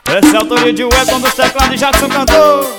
Essa é a autoria de Wellington dos teclados de Jackson cantor.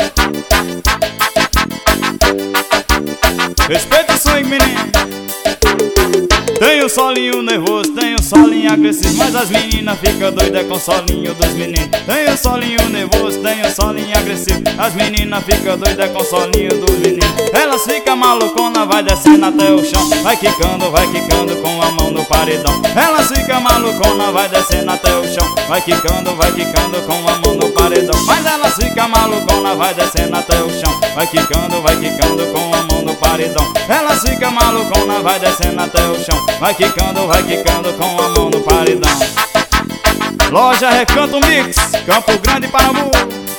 Respeita o swing, menino. Tem o solinho nervoso, tem o solinho agressivo, mas as meninas ficam doidas com o solinho dos meninos. Tem o solinho nervoso, tem o solinho agressivo, as meninas ficam doidas com o solinho dos meninos. Elas ficam malucona, vai descendo até o chão, vai quicando com a mão no paredão. Elas ficam malucona, vai descendo até o chão, vai quicando com a mão no paredão. Mas elas ficam malucona, vai descendo até o chão, vai quicando com a mão no paredão. Elas ficam malucona, vai descendo até o chão, vai quicando com a mão no paredão. Loja Recanto Mix, Campo Grande, Paraná.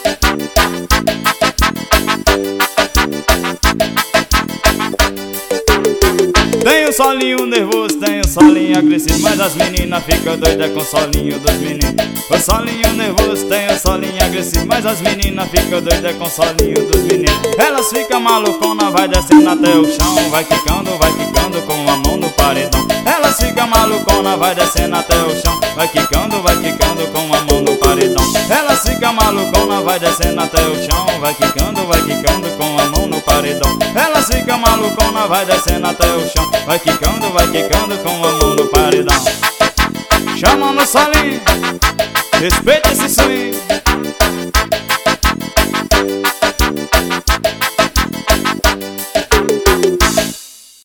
Tem o solinho nervoso, tem o solinho agressivo, mas as meninas ficam doidas com o solinho dos meninos. O solinho nervoso tem o solinho agressivo, mas as meninas ficam doidas com o solinho dos meninos. Elas ficam malucona, vai descendo até o chão, vai quicando com a mão no paredão. Elas ficam malucona, vai descendo até o chão, vai quicando com a mão no paredão. Elas ficam malucona, vai descendo até o chão, vai quicando com a mão no paredão. Elas ficam malucona, vai descendo até o chão, vai quicando com a mão no paredão. Chama no solinho, respeita esse swing.